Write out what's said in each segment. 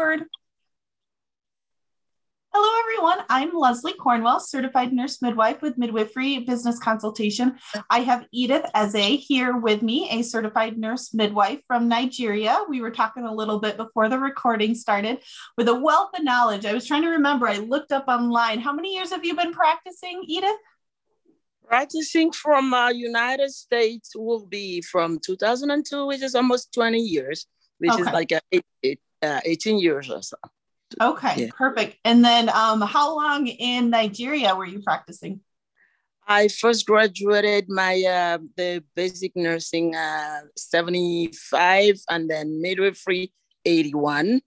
record. Hello, everyone. I'm Leslie Cornwell, certified nurse midwife with Midwifery Business Consultation. I have Edith Eze here with me, a certified nurse midwife from Nigeria. We were talking a little bit before the recording started with a wealth of knowledge. I was trying to remember, I looked up online. How many years have you been practicing, Edith? Practicing from United States will be from 2002, which is almost 20 years, which is like 18 years or so. Okay, perfect. And then how long in Nigeria were you practicing? I first graduated my the basic nursing 75 and then midwifery 81.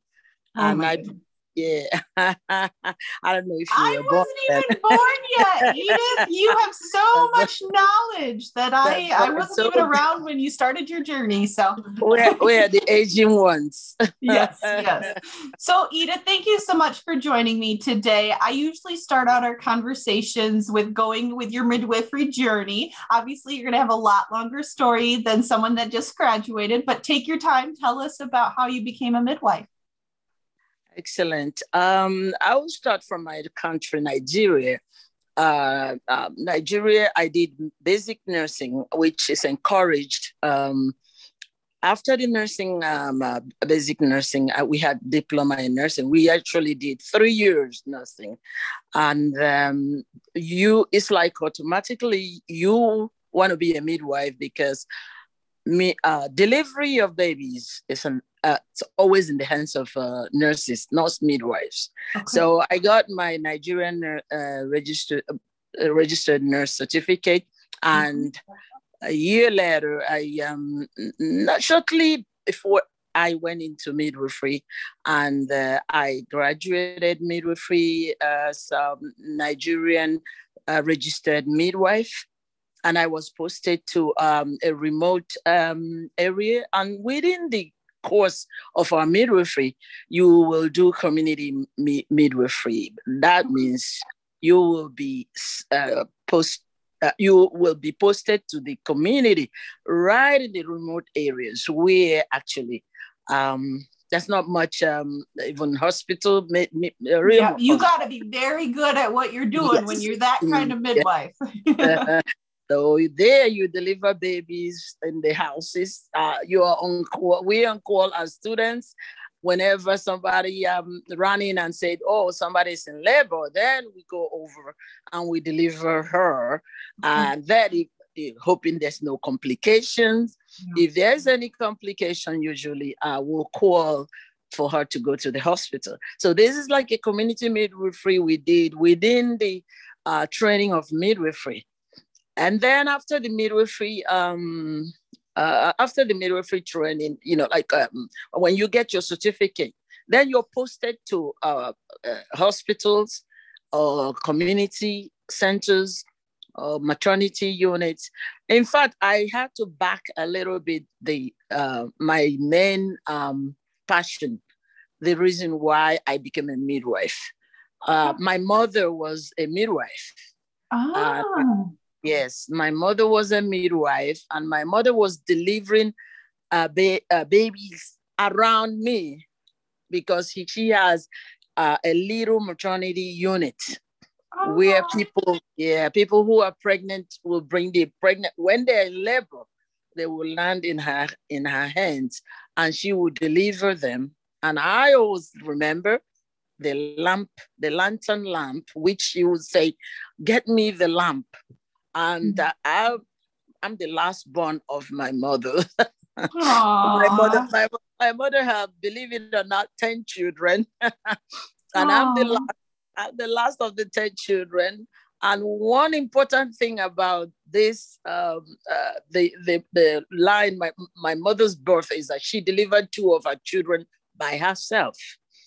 I don't know if you I wasn't even born yet, Edith. You have so much knowledge that I wasn't even around when you started your journey. So we're the aging ones. Yes. So Edith, thank you so much for joining me today. I usually start out our conversations with going with your midwifery journey. Obviously, you're going to have a lot longer story than someone that just graduated, but take your time. Tell us about how you became a midwife. Excellent. I will start from my country, Nigeria. Nigeria, I did basic nursing, which is encouraged. After the nursing, basic nursing, we had diploma in nursing. We actually did 3 years nursing. And it's like automatically you want to be a midwife because delivery of babies is it's always in the hands of nurses, nurse midwives. Okay. So I got my Nigerian registered nurse certificate, and a year later, not shortly before I went into midwifery, and I graduated midwifery as a Nigerian registered midwife. And I was posted to a remote area. And within the course of our midwifery, you will do community midwifery. That means you will be posted to the community right in the remote areas where actually there's not much even hospital. You got to be very good at what you're doing when you're that kind of midwife. So there you deliver babies in the houses. You are on call. We're on call as students. Whenever somebody ran in and said, "Oh, somebody's in labor," then we go over and we deliver her. And that hoping there's no complications. Yeah. If there's any complication, usually we'll call for her to go to the hospital. So this is like a community midwifery we did within the training of midwifery. And then after the midwifery training, when you get your certificate, then you're posted to hospitals or community centers or maternity units. In fact, I had to back a little bit my main passion, the reason why I became a midwife. My mother was a midwife. Yes, my mother was a midwife, and my mother was delivering babies around me because she has a little maternity unit where people who are pregnant will bring the pregnant, when they're in labor, they will land in her hands, and she will deliver them. And I always remember the lantern lamp, which she would say, "Get me the lamp." And I'm the last born of my mother. my mother had, believe it or not, 10 children. And I'm the last of the 10 children. And one important thing about this, the line, my mother's birth, is that she delivered 2 of her children by herself.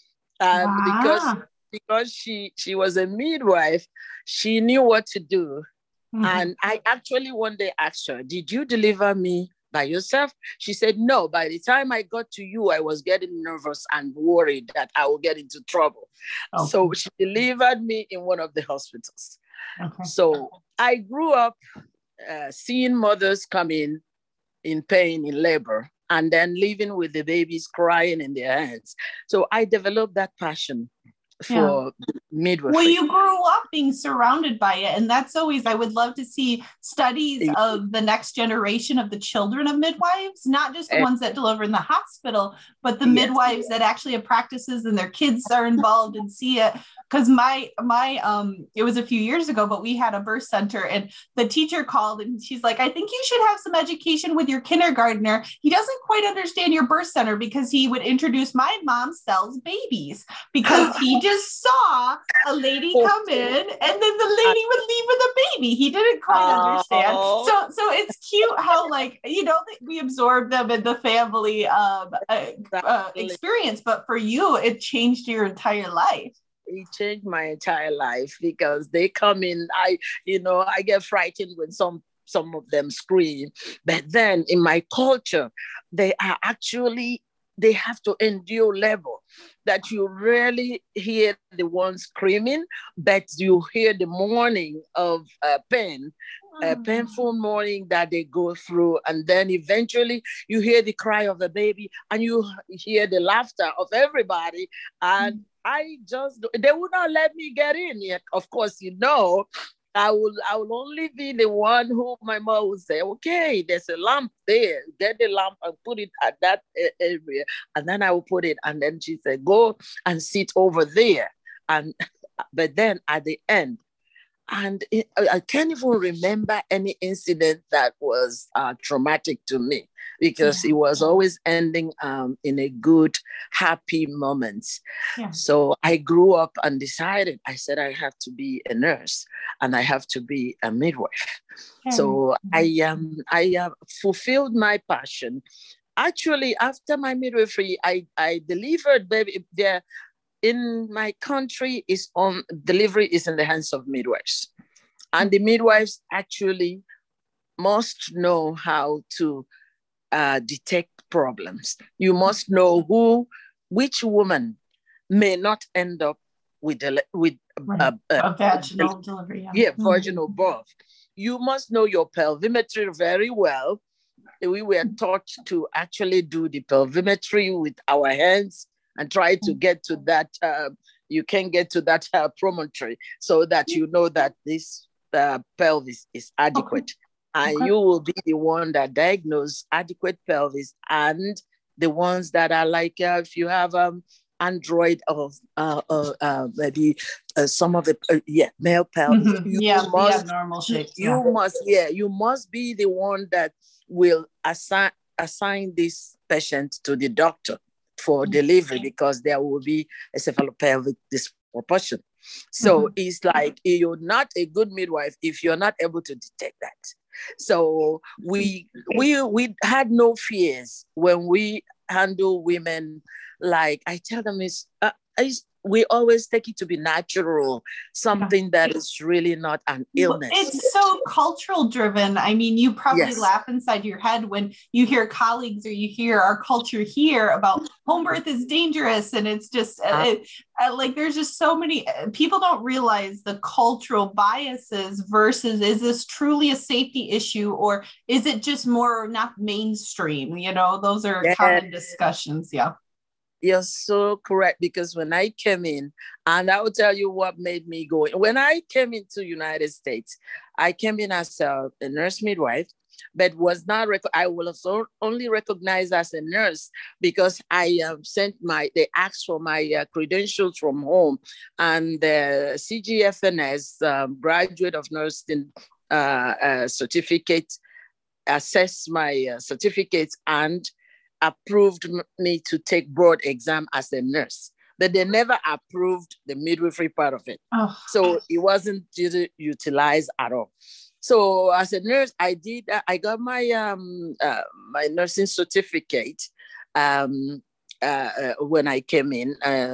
Because she was a midwife, she knew what to do. Mm-hmm. And I actually one day asked her, "Did you deliver me by yourself?" She said, "No. By the time I got to you, I was getting nervous and worried that I would get into trouble." Okay. So she delivered me in one of the hospitals. Okay. So I grew up seeing mothers come in pain, in labor. and then living with the babies crying in their hands. So I developed that passion for midwifery. Well, you grew up being surrounded by it. And that's always, I would love to see studies of the next generation of the children of midwives, not just the ones that deliver in the hospital, but the midwives that actually have practices and their kids are involved and see it. Because it was a few years ago, but we had a birth center and the teacher called and she's like, I think you should have some education with your kindergartner. He doesn't quite understand your birth center because he would introduce my mom sells babies because he just saw a lady come in and then the lady would leave with a baby. He didn't quite understand. So it's cute how we absorb them in the family experience, but for you, it changed your entire life. It changed my entire life because they come in. I get frightened when some of them scream. But then in my culture, they have to endure level that you rarely hear the one screaming, but you hear the mourning of pain. A painful morning that they go through, and then eventually you hear the cry of the baby and you hear the laughter of everybody, and they would not let me get in yet. Of course, I will only be the one who my mom would say, okay, there's a lamp there, get the lamp and put it at that area, and then I will put it, and then she said, go and sit over there. But then at the end, and I can't even remember any incident that was traumatic to me because it was always ending in a good, happy moment. Yeah. So I grew up and decided, I said, I have to be a nurse and I have to be a midwife. Okay. So I fulfilled my passion. Actually, after my midwifery, I delivered baby there. In my country, delivery is in the hands of midwives. And the midwives actually must know how to detect problems. You must know which woman may not end up with a vaginal delivery. Vaginal birth. You must know your pelvimetry very well. We were taught to actually do the pelvimetry with our hands and try to get to that, you can get to that promontory so that you know that this pelvis is adequate. Okay. And you will be the one that diagnose adequate pelvis and the ones that are like, if you have android of maybe some of the male pelvis. Mm-hmm. Normal shape. You must be the one that will assign this patient to the doctor for delivery because there will be a cephalopelvic disproportion. So it's like you're not a good midwife if you're not able to detect that. So we had no fears when we handle women. Like I tell them, we always take it to be natural, something that is really not an illness. It's so cultural driven. I mean, you probably laugh inside your head when you hear colleagues or you hear our culture here about home birth is dangerous. And it's just like, there's just so many people don't realize the cultural biases versus is this truly a safety issue or is it just more not mainstream? Those are common discussions. Yeah. You're so correct, because when I came in, and I will tell you what made me go in. When I came into United States, I came in as a nurse midwife, but was not, I was only recognized as a nurse because I they asked for my credentials from home, and the CGFNS, graduate of nursing certificate, assessed my certificates and approved me to take board exam as a nurse, but they never approved the midwifery part of it. So it wasn't utilized at all. So as a nurse, I got my my nursing certificate when I came in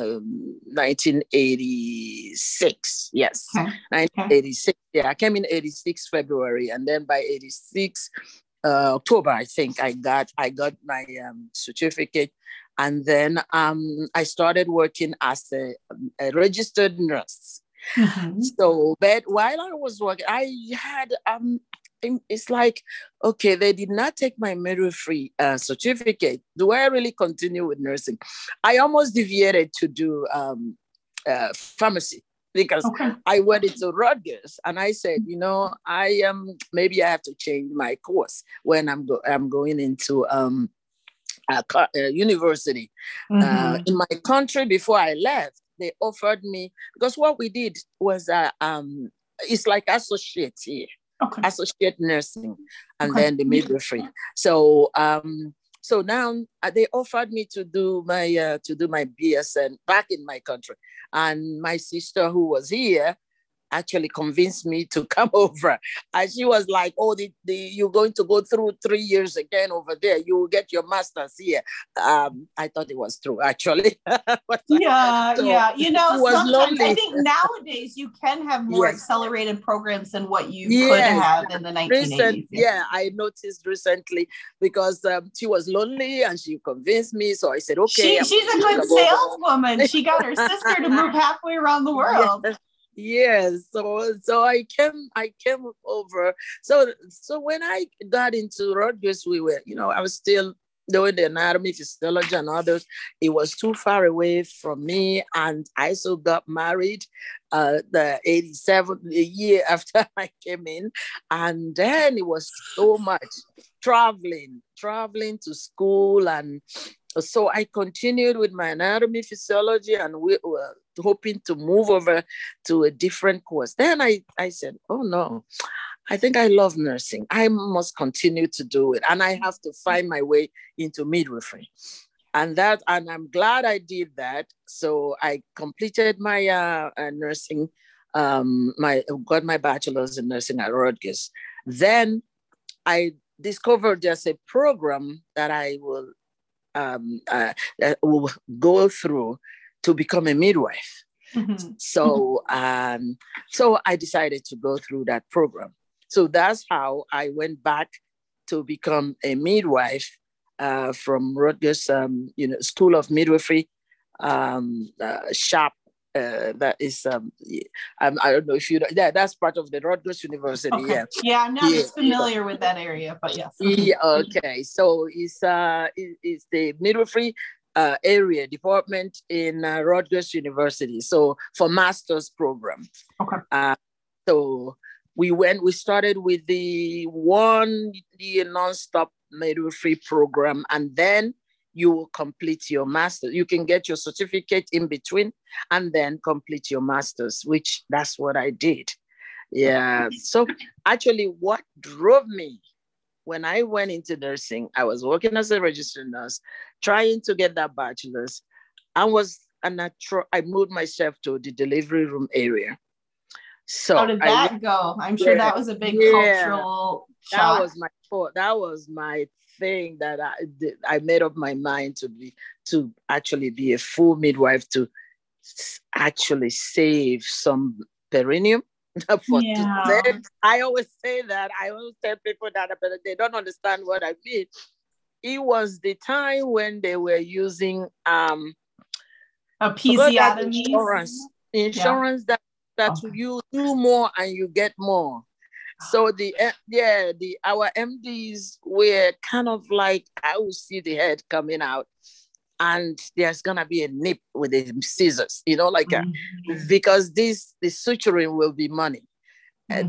1986. Yes, 1986. Yeah, I came in 86 February, and then by 86 October, I think I got my certificate, and then I started working as a registered nurse. So, but while I was working, I had it's like, okay, they did not take my midwifery certificate. Do I really continue with nursing? I almost deviated to do pharmacy because I went into Rutgers and I said, I am, maybe I have to change my course when I'm going into university. In my country, before I left, they offered me, because what we did was it's like associate here, associate nursing, and then the midwifery. So so now they offered me to do my BSN back in my country, and my sister, who was here, actually convinced me to come over. And she was like, oh, you're going to go through 3 years again over there. You will get your master's here. I thought it was true, actually. Yeah. Sometimes I think nowadays you can have more accelerated programs than what you could have in the 1980s. I noticed recently because she was lonely and she convinced me. So I said, okay. She's a good saleswoman. She got her sister to move halfway around the world. Yes, so I came over. So when I got into Rutgers, we were, I was still doing the anatomy, physiology, and others. It was too far away from me, and I also got married the 87th year after I came in, and then it was so much traveling to school, and so I continued with my anatomy, physiology, and we were hoping to move over to a different course. Then I said, oh no, I think I love nursing. I must continue to do it. And I have to find my way into midwifery. And I'm glad I did that. So I completed my nursing, got my bachelor's in nursing at Rutgers. Then I discovered there's a program that I will go through to become a midwife. So I decided to go through that program. So that's how I went back to become a midwife from Rutgers, School of Midwifery, SHAP. That is, I don't know if you know, that's part of the Rutgers University. Okay. Yeah, I'm not as familiar with that area, but yes. Okay, so it's the midwifery area department in Rutgers University. So for master's program. Okay. So we started with the 1 year nonstop midwifery program, and then you will complete your master's. You can get your certificate in between and then complete your master's, which that's what I did. Yeah. So actually what drove me when I went into nursing, I was working as a registered nurse, trying to get that bachelor's. I moved myself to the delivery room area. So how did that go? I'm sure that was a big cultural shock. That was my thing that I made up my mind to actually be a full midwife, to actually save some perineum. I always say that. I always tell people that, but they don't understand what I mean. It was the time when they were using episiotomy insurance that you do more and you get more. So our MDs were kind of like, I will see the head coming out, and there's gonna be a nip with the scissors, because the suturing will be money. I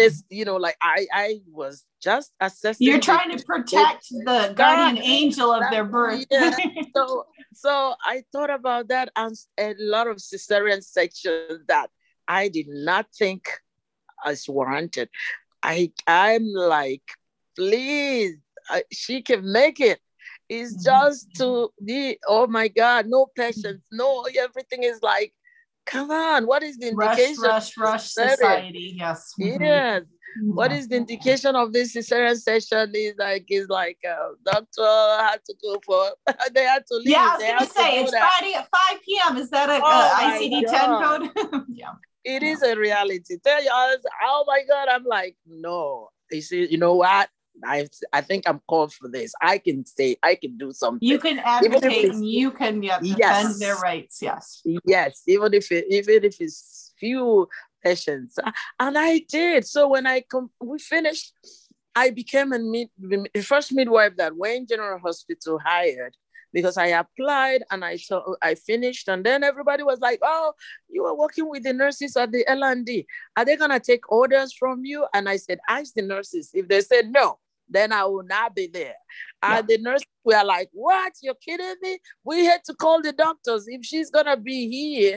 was just assessing. You're trying to protect the guardian angel of their birth. Yeah. So I thought about that, and a lot of cesarean sections that I did not think as warranted. I'm like, please, she can make it. It's just to be, oh my God, no patience, no, everything is like, come on, what is the indication? Rush society, yes. Yes. What is the indication of this cesarean session? Is like doctor had to go for, they had to leave. Yeah, I was going to say, it's Friday at 5 p.m. Is that a ICD-10 code? Yeah. It is a reality. Tell you, oh my God, I'm like, no. You see, you know what? I think I'm called for this. I can do something. You can advocate and you can defend their rights. Yes. Yes, even if it's few patients, and I did. So when we finished, I became the first midwife that Wayne General Hospital hired, because I applied and I finished, and then everybody was like, "Oh, you are working with the nurses at the L&D. Are they gonna take orders from you?" And I said, "Ask the nurses. If they said no, then I will not be there." Yeah. And the nurses were like, "What? You're kidding me? We had to call the doctors if she's gonna be here."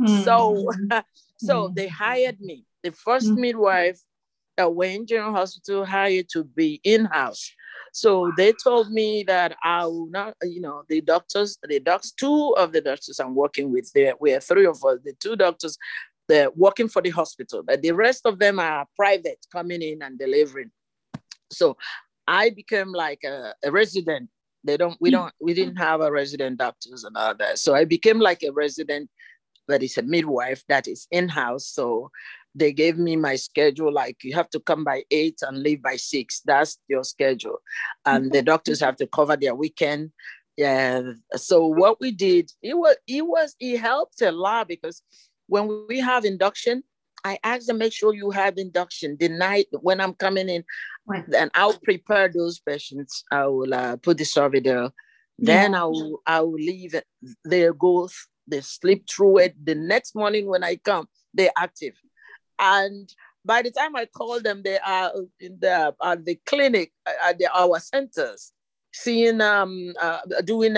So they hired me, the first midwife that Wayne General Hospital hired to be in-house. So they told me that I will not, the doctors, two of the doctors I'm working with, we are three of us, the two doctors, they're working for the hospital, but the rest of them are private, coming in and delivering. So I became like a resident. We didn't have a resident doctors and all that. So I became like a resident, but it's a midwife that is in-house. So they gave me my schedule, like you have to come by 8 and leave by 6. That's your schedule. And the doctors have to cover their weekend. Yeah. So what we did, it helped a lot, because when we have induction, I asked them, make sure you have induction the night when I'm coming in. Right. Then I'll prepare those patients. I will put the Solvidol. Then I will leave it. They sleep through it. The next morning when I come, they're active. And by the time I call them, they are in the clinic at our centers, seeing doing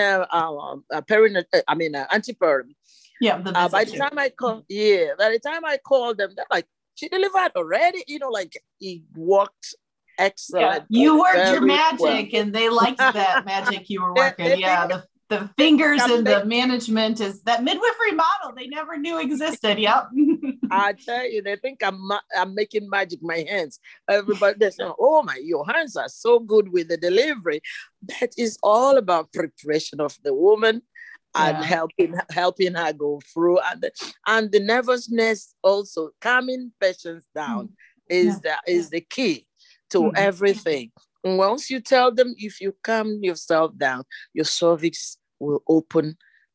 antiperm. Yeah. By the time I call them, they're like, "She delivered already." Like it worked excellent. Yeah. You worked your magic, and they liked that magic you were working. The fingers and the management is that midwifery model they never knew existed. Yep. I tell you, they think I'm making magic. My hands. Everybody, they say, "Oh my, your hands are so good with the delivery." That is all about preparation of the woman and helping her go through, and the nervousness also, calming patients down is the key to everything. Once you tell them, if you calm yourself down, your cervix will open,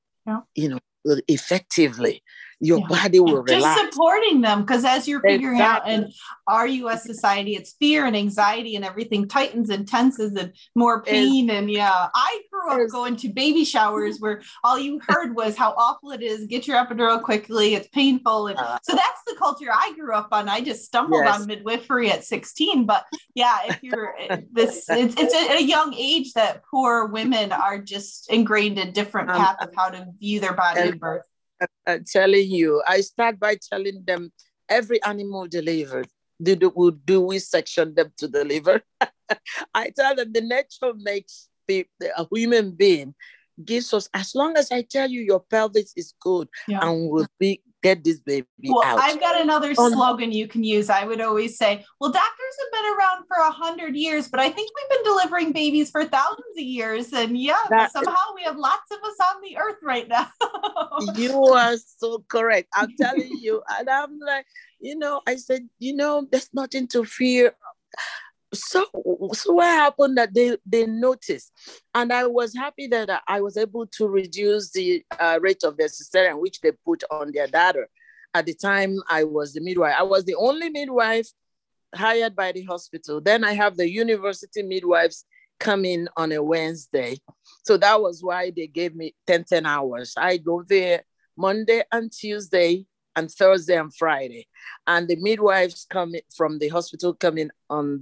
effectively. Your body will relax. Just supporting them, because as you're figuring out in our U.S. society, it's fear and anxiety and everything tightens and tenses and more pain. I grew up going to baby showers where all you heard was how awful it is. Get your epidural quickly. It's painful. And so that's the culture I grew up on. I just stumbled on midwifery at 16. But if you're it's at a young age that poor women are just ingrained in different path of how to view their body at birth. I'm telling you, I start by telling them every animal delivered. Do we section them to deliver? I tell them the nature makes a human being, gives us, as long as I tell you your pelvis is good and will get this baby out. I've got another slogan you can use. I would always say, well, doctors have been around for 100 years, but I think we've been delivering babies for thousands of years. And somehow we have lots of us on the earth right now. You are so correct. I'm telling you. And I'm like, I said, there's nothing to fear. So what happened that they noticed, and I was happy that I was able to reduce the rate of the cesarean, which they put on their data. At the time, I was the midwife. I was the only midwife hired by the hospital. Then I have the university midwives come in on a Wednesday. So that was why they gave me 10 hours. I go there Monday and Tuesday and Thursday and Friday, and the midwives come from the hospital come in in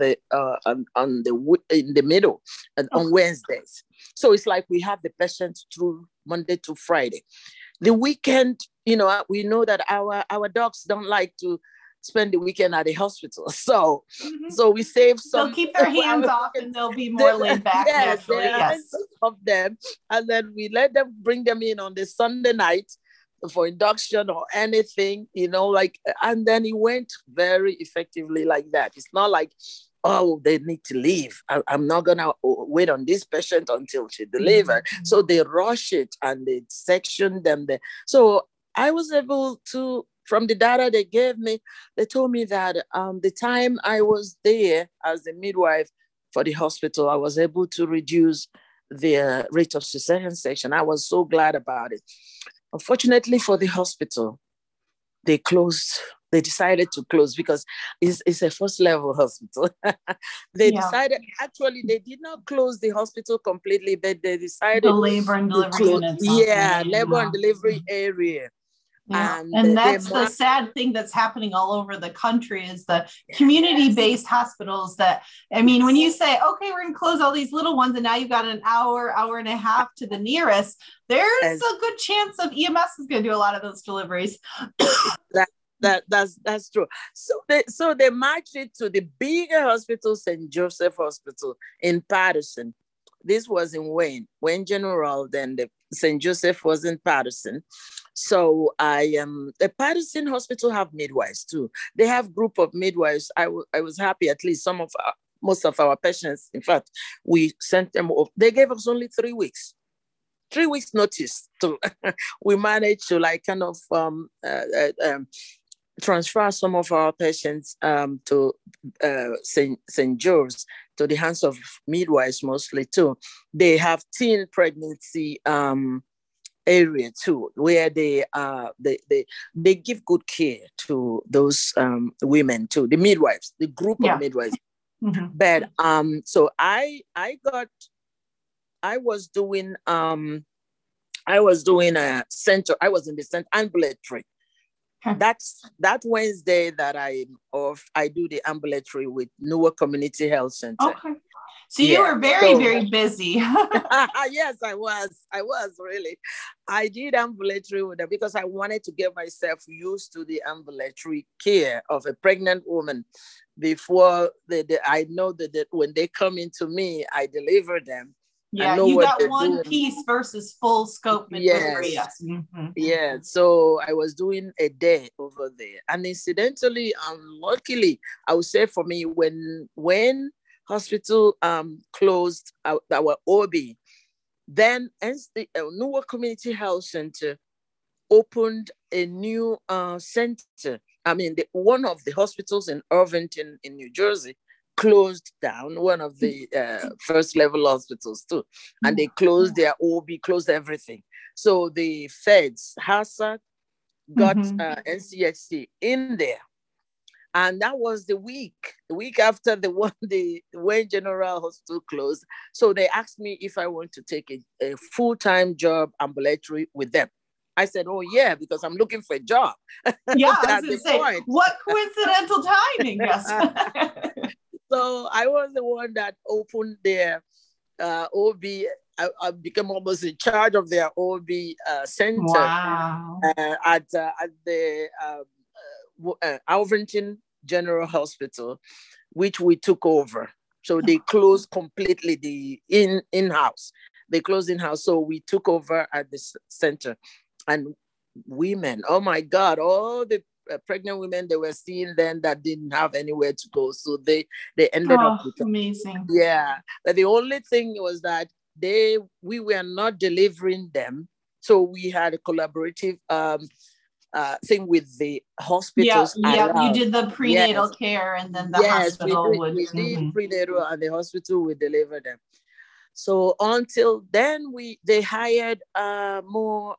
the middle and on Wednesdays. So it's like we have the patients through Monday to Friday. The weekend, we know that our docs don't like to spend the weekend at the hospital, so we save some. They'll keep their hands off, and they'll be more laid back. Yes, of them, and then we let them bring them in on the Sunday night for induction or anything, and then it went very effectively like that. It's not like, oh, they need to leave. I'm not gonna wait on this patient until she delivers. So they rush it and they section them there. So I was able to, from the data they gave me, they told me that the time I was there as the midwife for the hospital, I was able to reduce the rate of cesarean section. I was so glad about it. Unfortunately for the hospital, they closed they decided to close because it's a first level hospital. They decided, actually, they did not close the hospital completely, but they decided the labor and delivery units. Labor and delivery area. Yeah. And that's the sad thing that's happening all over the country is the community-based hospitals that, I mean, when you say, okay, we're going to close all these little ones and now you've got an hour and a half to the nearest, there's a good chance of EMS is going to do a lot of those deliveries. That's true. So they marched it to the bigger hospital, St. Joseph Hospital in Patterson. This was in Wayne General, then the St. Joseph was in Patterson. So the Patterson Hospital have midwives too. They have group of midwives. I was happy, at least most of our patients, in fact, we sent them off. They gave us only 3 weeks. 3 weeks notice to we managed to kind of transfer some of our patients to St. George's, to the hands of midwives mostly too. They have teen pregnancy area too, where they give good care to those women too, the midwives, the group of midwives. Mm-hmm. But so I was doing a center. I was in the center ambulatory. Okay. That Wednesday that I'm off, I do the ambulatory with Newark Community Health Center. Okay. So you were very busy. Yes, I was really. I did ambulatory with them because I wanted to get myself used to the ambulatory care of a pregnant woman before I know that when they come into me, I deliver them. Yeah, you got one piece versus full scope. Yes. Mm-hmm. Yeah. So I was doing a day over there. And incidentally, luckily, I would say for me, when hospital closed our OB, then Newark Community Health Center opened a new center. I mean, one of the hospitals in Irvington in New Jersey closed down, one of the first level hospitals too. And they closed their OB, closed everything. So the feds, HACCP, got NCHC in there. And that was the week after the Wayne General Hospital closed. So they asked me if I want to take a full-time job ambulatory with them. I said, oh yeah, because I'm looking for a job. Yeah, I was going to say, what coincidental timing, yes. So I was the one that opened their OB. I became almost in charge of their OB center. Wow. At the Irvington General Hospital, which we took over. So they closed completely the in-house. They closed in-house. So we took over at the center. And women, oh my God, all the pregnant women they were seeing then that didn't have anywhere to go. So they ended up with amazing. Yeah. But the only thing was that we were not delivering them. So we had a collaborative thing with the hospitals. Yeah, you did the prenatal care and then the hospital we did prenatal and the hospital would deliver them. So until then, they hired more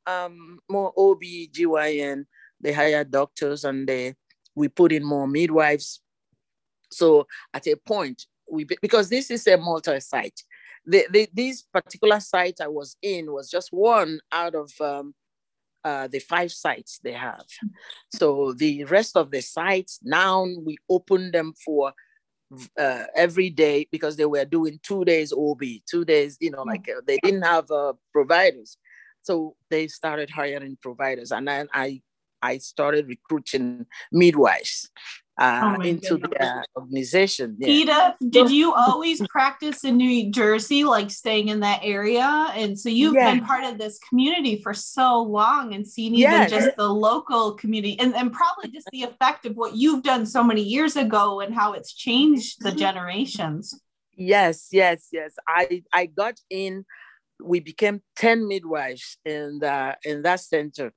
OB/GYN. They hired doctors and we put in more midwives. So at a point, because this is a multi-site, this particular site I was in was just one out of the 5 sites they have. So the rest of the sites, now we open them for every day because they were doing 2 days OB, 2 days, they didn't have providers. So they started hiring providers. And then I started recruiting midwives into the organization. Yeah. Edith, did you always practice in New Jersey, like staying in that area? And so you've been part of this community for so long and seen even just the local community and probably just the effect of what you've done so many years ago and how it's changed the generations. Yes. I got in, we became 10 midwives in that center.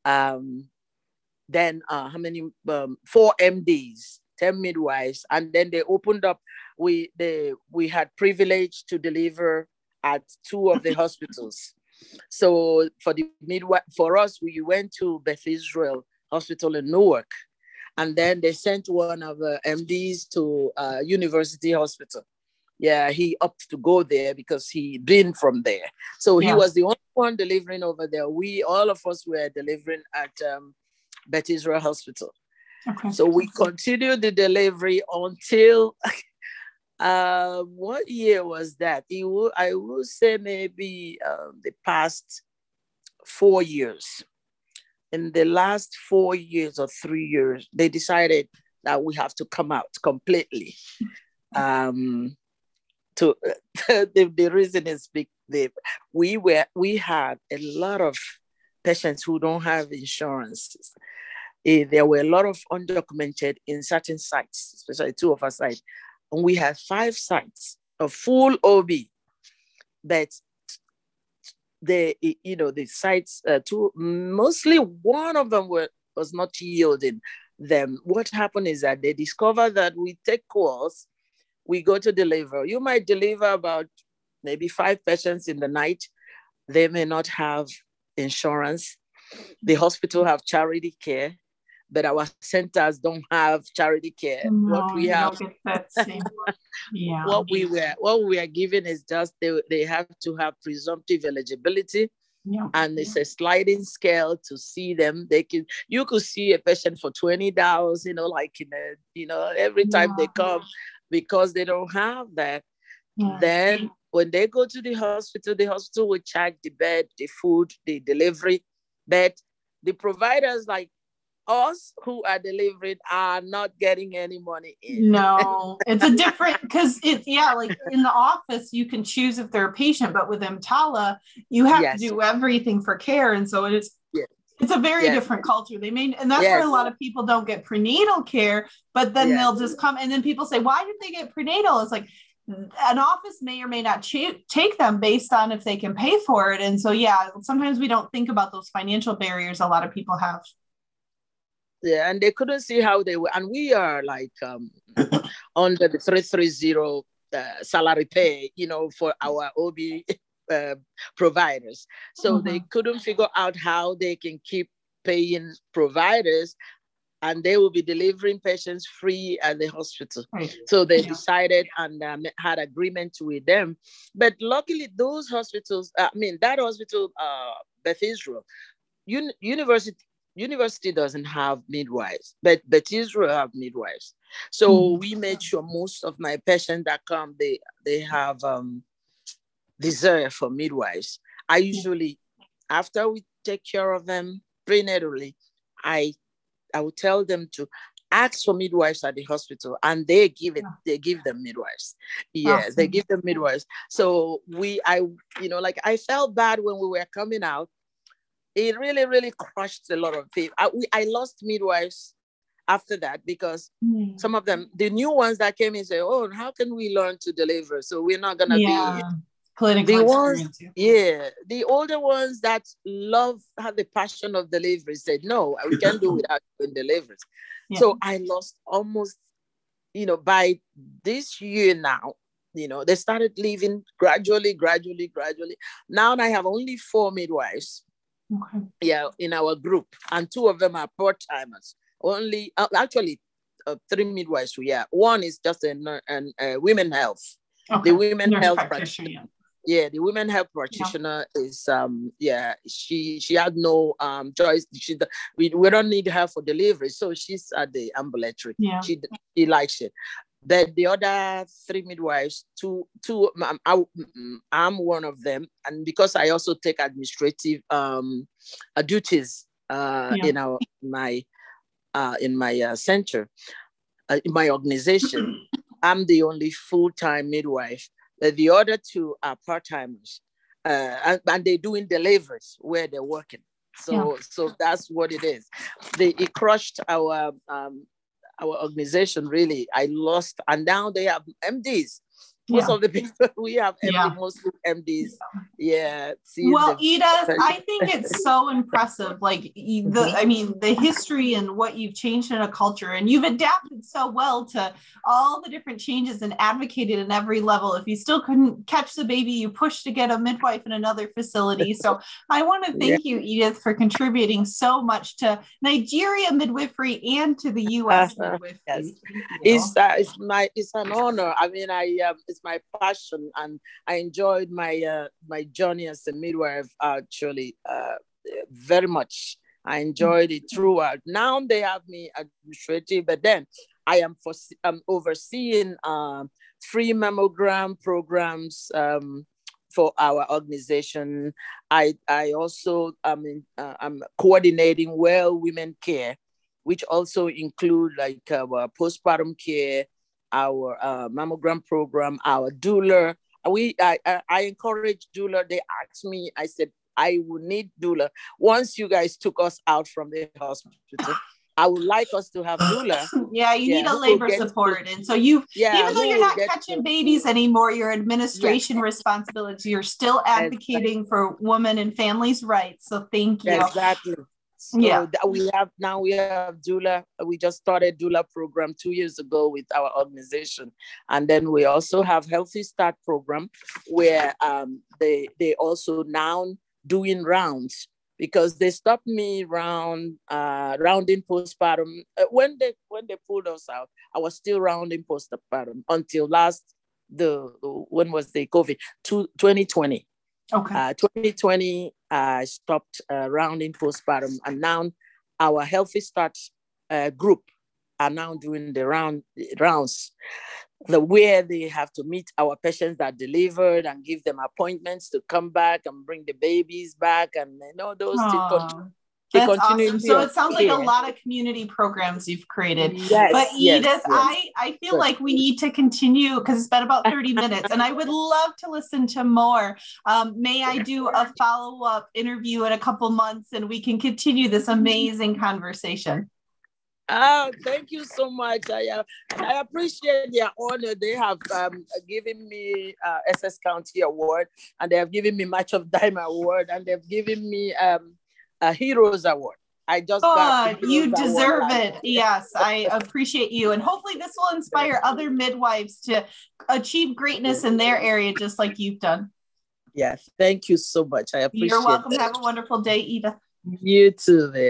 Then how many? 4 MDs, 10 midwives, and then they opened up. We had privilege to deliver at 2 of the hospitals. So for the midwife, for us, we went to Beth Israel Hospital in Newark, And then they sent one of the MDs to University Hospital. Yeah, he opted to go there because he'd been from there. So he was the only one delivering over there. All of us were delivering at Beth Israel Hospital. Okay. So we continued the delivery until, what year was that? I will say maybe the past 4 years. In the last 4 years or 3 years, they decided that we have to come out completely. The reason is we had a lot of patients who don't have insurance. There were a lot of undocumented in certain sites, especially 2 of our sites, and we had 5 sites of full OB, but the sites, mostly one of them was not yielding them. What happened is that they discovered that we take calls, we go to deliver. You might deliver about maybe 5 patients in the night. They may not have insurance. The hospital have charity care, but our centers don't have charity care. No, What we have, don't get that same. Yeah. what we are given is just they have to have presumptive eligibility. Yeah. And it's a sliding scale to see them. You could see a patient for $20, like every time they come, because they don't have that. Yeah. Then when they go to the hospital will charge the bed, the food, the delivery. But the providers like us who are delivering are not getting any money in. No, it's a different, because like in the office, you can choose if they're a patient, but with EMTALA, you have to do everything for care. And so it's a very different culture. And that's why a lot of people don't get prenatal care, but then they'll just come, and then people say, why did they get prenatal? It's like, an office may or may not take them based on if they can pay for it. And so, sometimes we don't think about those financial barriers a lot of people have. Yeah, and they couldn't see how they were. And we are like under the 330 salary pay, for our OB providers. So they couldn't figure out how they can keep paying providers, and they will be delivering patients free at the hospital. Right. So they decided and had agreement with them. But luckily, those hospitals, that hospital, Beth Israel, University doesn't have midwives, but Beth Israel have midwives. So we made sure most of my patients that come, they have desire for midwives. I usually, after we take care of them prenatally, I would tell them to ask for midwives at the hospital, and they give them midwives. Yeah, awesome. They give them midwives. So I felt bad when we were coming out. It really, really crushed a lot of people. I lost midwives after that because some of them, the new ones that came in, say, "Oh, how can we learn to deliver? So we're not gonna be clinical experience." The older ones that have the passion of delivery said, "No, we can't do without doing deliveries." Yeah. So I lost almost, by this year now, they started leaving gradually. Now I have only 4 midwives. Okay. Yeah, in our group, and 2 of them are part-timers. Only actually 3 midwives. One is just a women health. Okay. The women health practitioner. Yeah, the women health practitioner is she had no choice. We don't need her for delivery, so she's at the ambulatory. Yeah. She likes it. But the other 3 midwives, two I'm one of them, and because I also take administrative duties in my center, in my organization, I'm the only full-time midwife. The other 2 are part-timers, and they're doing deliveries where they're working. So that's what it is. It crushed our organization, really. I lost, and now they have MDs. Most of the people we have mostly MDs. Yeah. Well, Edith, I think it's so impressive. Like the history and what you've changed in a culture, and you've adapted so well to all the different changes and advocated in every level. If you still couldn't catch the baby, you pushed to get a midwife in another facility. So I want to thank you, Edith, for contributing so much to Nigeria midwifery and to the U.S. midwifery. Yes. It's an honor. I mean, it's my passion, and I enjoyed my journey as a midwife actually very much. I enjoyed it throughout. Now they have me administrative, but then I am overseeing 3 mammogram programs for our organization. I also I'm coordinating Well Women Care, which also include like our postpartum care, our mammogram program, our doula. I encourage doula. They asked me, I said, I will need doula. Once you guys took us out from the hospital, I would like us to have doula. Yeah, you need a labor support. And so even though you're not catching babies anymore, your administration responsibility, you're still advocating for women and families' rights. So thank you. Exactly. So we have doula. We just started doula program 2 years ago with our organization, and then we also have Healthy Start program where they also now doing rounds, because they stopped me rounding postpartum when they pulled us out. I was still rounding postpartum until when was the COVID 2020. Okay. 2020, I stopped rounding postpartum, and now our Healthy Start group are now doing the rounds, where they have to meet our patients that delivered and give them appointments to come back and bring the babies back, and those still That's awesome. So it sounds like a lot of community programs you've created. Yes, but Edith, yes. I feel like we need to continue because it's been about 30 minutes and I would love to listen to more. May I do a follow-up interview in a couple months and we can continue this amazing conversation? Oh, thank you so much. I appreciate their honor. They have given me SS County Award, and they have given me Match of Dime Award, and they've given me a Heroes Award. I just got you deserve it. Yes, I appreciate you. And hopefully this will inspire other midwives to achieve greatness in their area, just like you've done. Yes, thank you so much. I appreciate it. You're welcome. Have a wonderful day, Edith. You too, man.